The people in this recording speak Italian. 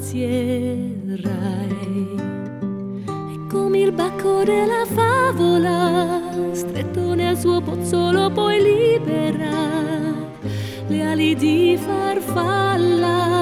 sazierai. E come il bacco della favola, stretto nel suo pozzolo poi libera le ali di farfalla.